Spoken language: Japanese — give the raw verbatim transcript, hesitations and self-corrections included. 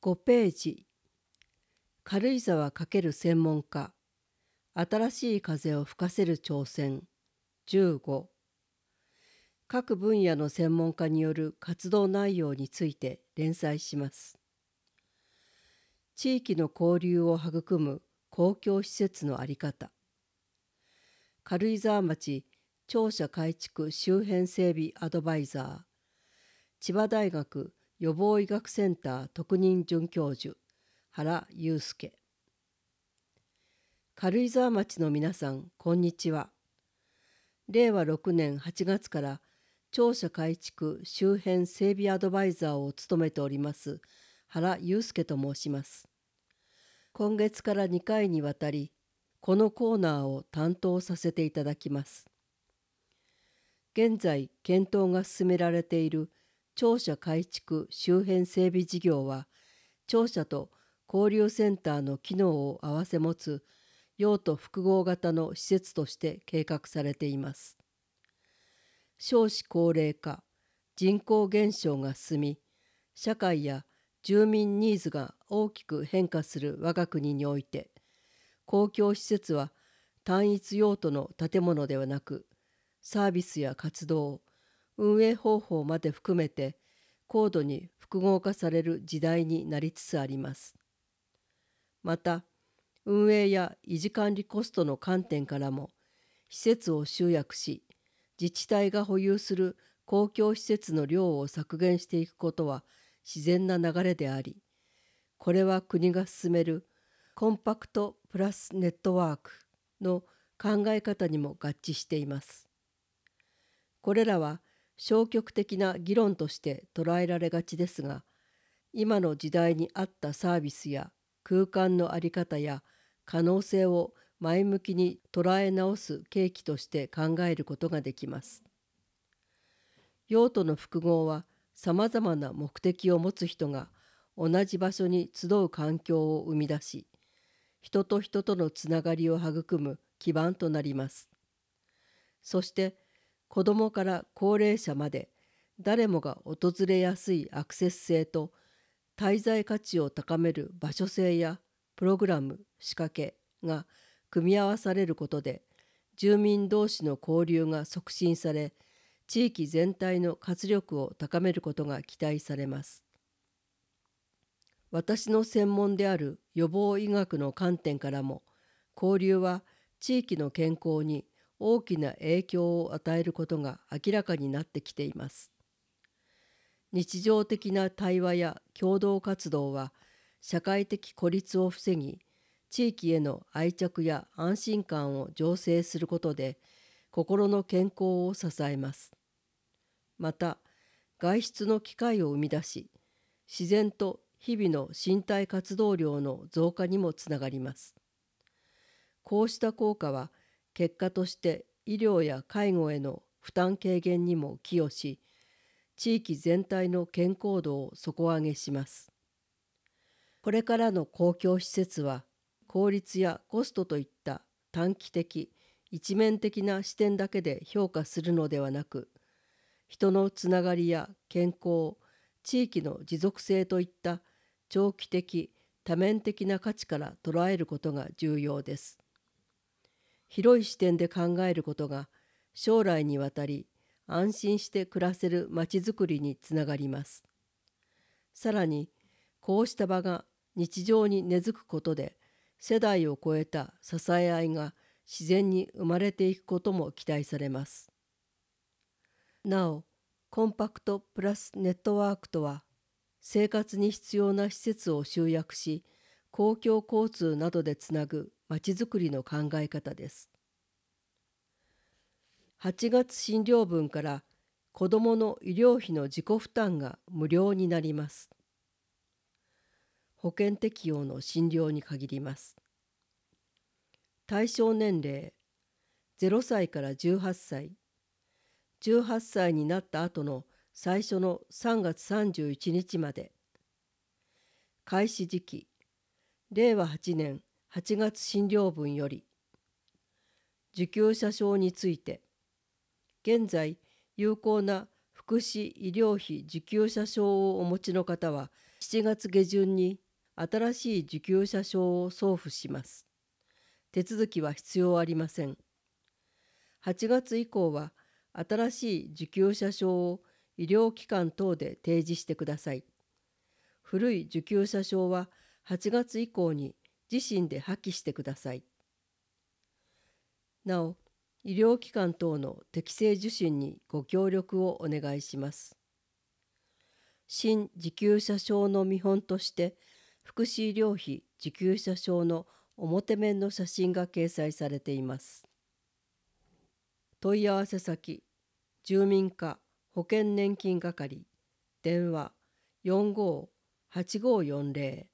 ごページ。軽井沢×専門家。新しい風を吹かせる挑戦。じゅうご。各分野の専門家による活動内容について連載します。地域の交流を育む公共施設の在り方。軽井沢町庁舎改築周辺整備アドバイザー。千葉大学予防医学センター特任准教授原祐介。軽井沢町の皆さん、こんにちは。れいわろくねんはちがつから庁舎改築周辺整備アドバイザーを務めております原祐介と申します。今月からにかいにわたりこのコーナーを担当させていただきます。現在検討が進められている庁舎改築周辺整備事業は、庁舎と交流センターの機能を併せ持つ用途複合型の施設として計画されています。少子高齢化、人口減少が進み、社会や住民ニーズが大きく変化する我が国において、公共施設は単一用途の建物ではなく、サービスや活動、運営方法まで含めて高度に複合化される時代になりつつあります。また、運営や維持管理コストの観点からも、施設を集約し、自治体が保有する公共施設の量を削減していくことは自然な流れであり、これは国が進めるコンパクトプラスネットワークの考え方にも合致しています。これらは消極的な議論として捉えられがちですが、今の時代に合ったサービスや空間の在り方や可能性を前向きに捉え直す契機として考えることができます。用途の複合はさまざまな目的を持つ人が同じ場所に集う環境を生み出し、人と人とのつながりを育む基盤となります。そして子どもから高齢者まで誰もが訪れやすいアクセス性と滞在価値を高める場所性やプログラム、仕掛けが組み合わされることで、住民同士の交流が促進され、地域全体の活力を高めることが期待されます。私の専門である予防医学の観点からも、交流は地域の健康に大きな影響を与えることが明らかになってきています。日常的な対話や共同活動は社会的孤立を防ぎ、地域への愛着や安心感を醸成することで心の健康を支えます。また、外出の機会を生み出し、自然と日々の身体活動量の増加にもつながります。こうした効果は結果として医療や介護への負担軽減にも寄与し、地域全体の健康度を底上げします。これからの公共施設は、効率やコストといった短期的、一面的な視点だけで評価するのではなく、人のつながりや健康、地域の持続性といった長期的、多面的な価値から捉えることが重要です。広い視点で考えることが、将来にわたり安心して暮らせるまちづくりにつながります。さらに、こうした場が日常に根付くことで、世代を超えた支え合いが自然に生まれていくことも期待されます。なお、コンパクトプラスネットワークとは、生活に必要な施設を集約し、公共交通などでつなぐまちづくりの考え方です。はちがつ診療分から子どもの医療費の自己負担が無料になります。保険適用の診療に限ります。対象年齢ゼロさいからじゅうはっさい、じゅうはっさいになった後の最初のさんがつさんじゅういちにちまで。開始時期れいわはちねんはちがつ診療分より。受給者証について、現在有効な福祉医療費受給者証をお持ちの方はしちがつ下旬に新しい受給者証を送付します。手続きは必要ありません。はちがつ以降は新しい受給者証を医療機関等で提示してください。古い受給者証ははちがつ以降に自身で破棄してください。なお、医療機関等の適正受診にご協力をお願いします。新受給者証の見本として、福祉医療費受給者証の表面の写真が掲載されています。問い合わせ先、住民課保険年金係、電話よんごーはちごーよんぜろ